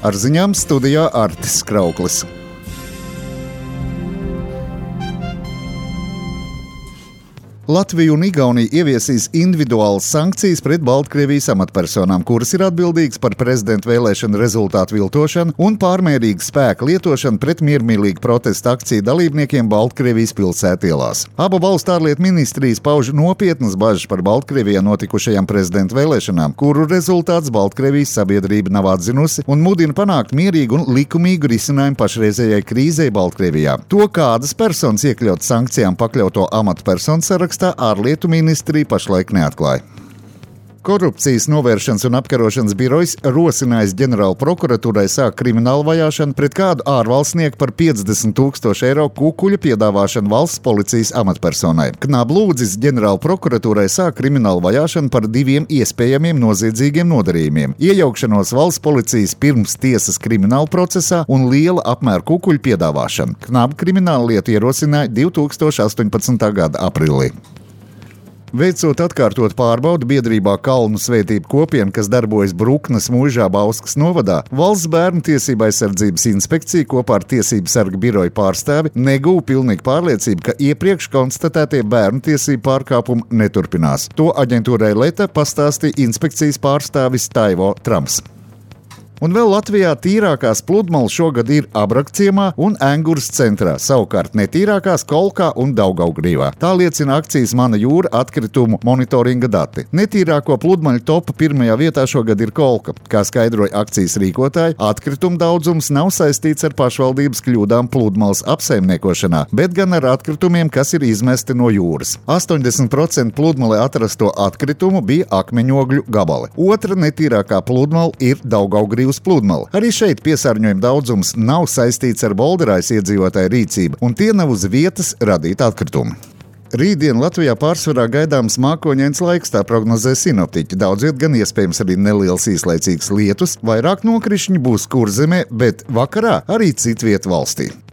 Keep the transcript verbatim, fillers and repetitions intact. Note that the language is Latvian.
Ar ziņām studijā Artis Krauklis. Latvija un Igaunija ieviesīs individuālas sankcijas pret Baltkrievijas amatpersonām, kuras ir atbildīgas par prezidenta vēlēšanu rezultātu viltošanu un pārmērīgu spēku lietošanu pret miermīlīgu protesta akciju dalībniekiem Baltkrievijas pilsētielās. Abu valstu ārlietu ministrijas pauž nopietnas bažas par Baltkrievijā notikušajām prezidenta vēlēšanām, kuru rezultāts Baltkrievijas sabiedrība nav atzinusi un mudina panākt mierīgu un likumīgu risinājumu pašreizējai krīzei Baltkrievijā. To, kādas personas iekļaut sankcijām pakļauto amatpersonu sarakstā, ārlietu ministrija pašlaik neatklāja. Korupcijas novēršanas un apkarošanas birojs rosinājis ģenerāla prokuratūrai sākt kriminālu vajāšanu pret kādu ārvalstnieku par piecdesmit tūkstošu eiro kukuļa piedāvāšanu valsts policijas amatpersonai. Knab lūdzis ģenerāla prokuratūrai sākt kriminālu vajāšanu par diviem iespējamiem noziedzīgiem nodarījumiem - iejaukšanos valsts policijas pirms tiesas krimināla procesā un liela apmēra kukuļu piedāvāšanu. Knab kriminālu lietu ierosināja divi tūkstoši astoņpadsmitā gada aprīlī. Veicot atkārtot pārbaudi biedrībā Kalnu svētību kopiena, kas darbojas Bruknes mūžā Bauskas novadā, Valsts bērnu tiesību aizsardzības inspekcija kopā ar tiesību sarga biroja pārstāvi negūva pilnīgu pārliecību, ka iepriekš konstatētie bērnu tiesību pārkāpumi neturpinās. To aģentūrai Leta pastāstīja inspekcijas pārstāvis Taivo Trams. Un vēl Latvijā tīrākās pludmales šogad ir Abrakciemā un Engures centrā, savukārt netīrākās Kolkā un Daugavgrīvā. Tā liecina akcijas Mana jūra atkritumu monitoringa dati. Netīrāko pludmaļu topa pirmajā vietā šogad ir Kolka. Kā skaidroja akcijas rīkotāji, atkritumu daudzums nav saistīts ar pašvaldības kļūdām pludmales apsaimniekošanā, bet gan ar atkritumiem, kas ir izmesti no jūras. astoņdesmit procenti pludmalē atrasto atkritumu bija akmeņogļu gabali. Otra netīrākā pludmale ir Daugavgrīvas pludmale. Arī šeit piesārņojuma daudzums nav saistīts ar Bolderājas iedzīvotāju rīcību, un tie nav uz vietas radīti atkritumi. Rītdien Latvijā pārsvarā gaidāms mākoņains laiks, tā prognozē sinoptiķi. Daudz viet gan iespējams arī neliels īslaicīgs lietus, vairāk nokrišņi būs Kurzemē, bet vakarā arī citviet valstī.